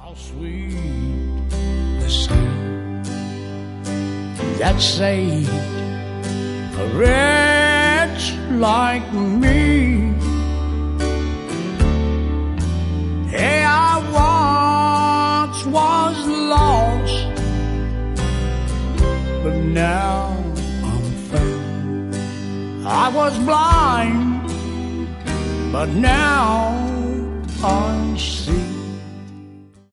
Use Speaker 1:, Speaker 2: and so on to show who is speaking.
Speaker 1: sweet the sound that saved a wretch like me. Hey, I once was lost, but now I'm found. I was blind, but now I see.